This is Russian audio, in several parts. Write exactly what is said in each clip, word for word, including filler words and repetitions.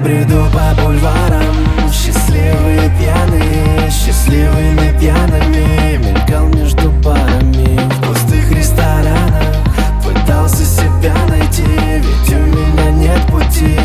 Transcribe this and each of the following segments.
бреду по бульварам, счастливые пьяные, счастливыми пьяными. Мелькал между барами в пустых ресторанах, пытался себя найти, ведь у меня нет пути.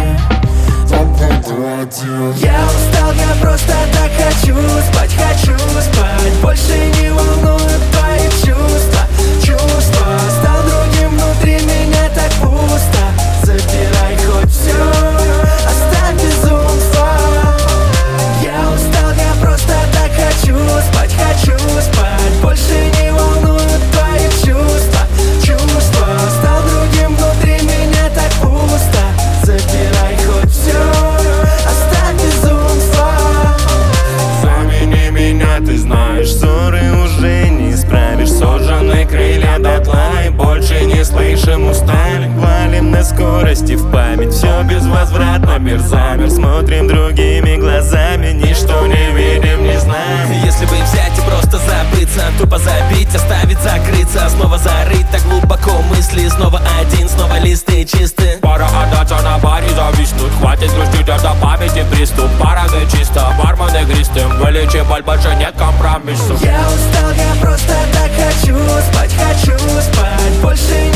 Я устал, я просто так хочу спать, хочу спать. Больше не волнуют твои чувства, чувства. Стал другим, внутри меня так пусто. Забирай хоть все, оставь безумство. Я устал, я просто так хочу спать, хочу спать. Больше не волнуют твои чувства, чувства. Стал другим, внутри меня так пусто. Забирай хоть все, оставь безумство. Замени меня, ты знаешь, ссоры уже не исправишь. Сожжены крылья дотла и больше не слышим, устали. Валим на скорости в память, все безвозвратно, мир замер. Смотрим другими глазами, ничто не видим, не знаем. Если бы взять и просто забыться, тупо забить, оставить, закрыться, снова зарыть так глубоко мысли. Снова один, снова листы чисты. Пора отдаться на баре, зависнуть. Хватит грустить, это памяти приступ. Пора да чисто, бармен игристым. Вылечи боль, больше нет компромиссов. Я устал, я просто так хочу спать, хочу спать. Больше